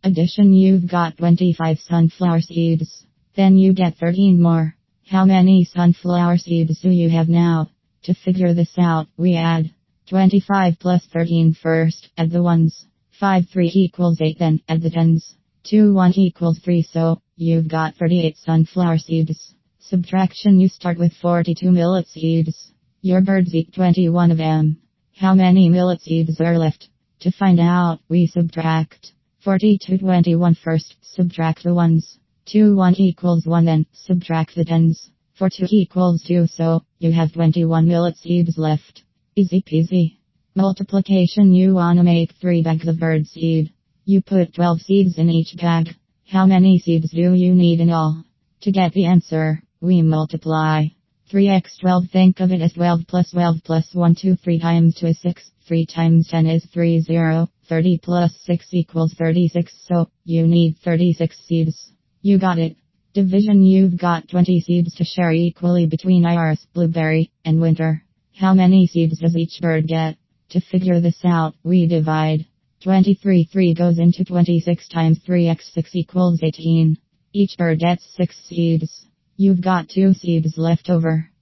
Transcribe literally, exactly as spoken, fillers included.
Addition, you've got twenty-five sunflower seeds. Then you get thirteen more. How many sunflower seeds do you have now? To figure this out, we add twenty-five plus thirteen first, add the ones. five, three equals eight, then add the tens. two, one equals three, so you've got thirty-eight sunflower seeds. Subtraction, you start with forty-two millet seeds. Your birds eat twenty-one of them. How many millet seeds are left? To find out, we subtract forty-two, twenty-one first, subtract the ones. two, one equals one, then subtract the tens. four, two equals two, so you have twenty-one millet seeds left. Easy peasy. Multiplication, you wanna make three bags of bird seed. You put twelve seeds in each bag. How many seeds do you need in all? To get the answer, we multiply three by twelve. Think of it as twelve plus twelve plus one, two, three times two is six. three times ten is thirty. thirty plus six equals thirty-six, so you need thirty-six seeds. You got it. Division, you've got twenty seeds to share equally between Iris, Blueberry, and Winter. How many seeds does each bird get? To figure this out, we divide. twenty-three, three goes into twenty-six times three by six equals eighteen. Each bird gets six seeds. You've got two seeds left over.